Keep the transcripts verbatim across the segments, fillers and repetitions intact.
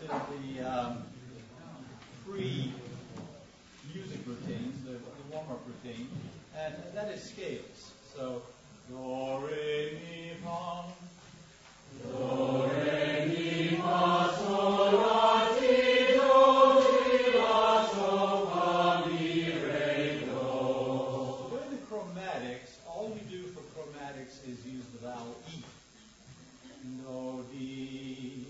the um, pre-music routines, the, the warm-up routine, and that is scales. So, do, re, mi, fa, do, re, mi, fa, sol, la, ti, do, si, la, sol, fa, mi, re, do. So in the chromatics, all you do for chromatics is use the vowel E. Do, di,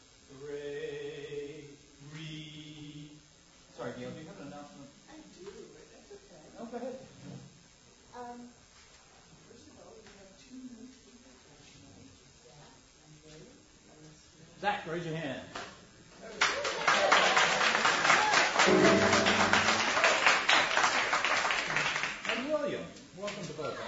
re, re. Sorry, Gail, do you have an announcement? I do, but that's okay. No, go ahead. Um, first of all, we have two new people tonight, Zach and Dave. Zach, raise your hand. And William, welcome to both.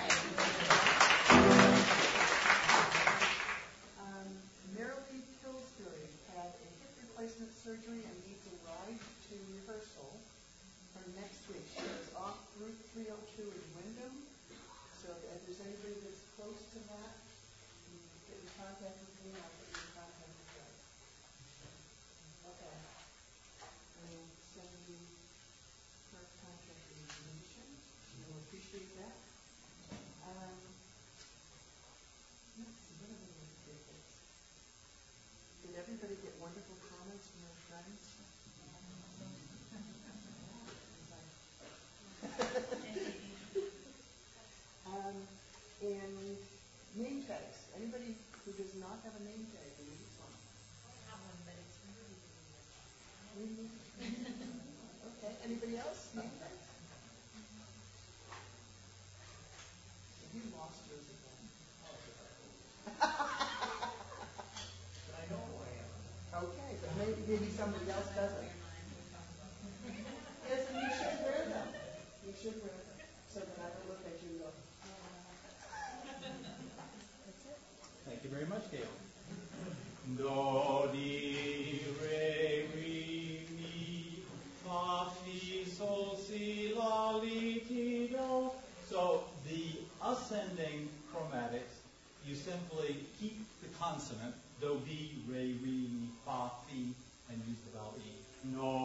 Um, Marilee Pillsbury had a hip replacement surgery and needs a ride to rehearsal for next week. She is off Route three oh two in Wyndham. So if there's anybody that's close to that, you can get in contact with me, I'll put you in contact with her. Okay. And send you her contact information. We'll appreciate that. Um, let's see, what other little tidbits? Did everybody get wonderful comments from their friends? um, and name tags. Anybody who does not have a name tag, who needs one? I have one, but it's really, Okay. Anybody else? Name tags? You lost yours again. I know who I am. Okay, but maybe, maybe somebody else doesn't. Yes, and you should wear them. You should wear them. So that I don't look at you and go, oh. That's it. Thank you very much, Gail. Do, di, re, mi, mi, fa, fi, sol, si, la, li, ti, do. So the ascending chromatics, you simply keep the consonant, do, di, re, mi, fa, fi, and use the vowel E. No,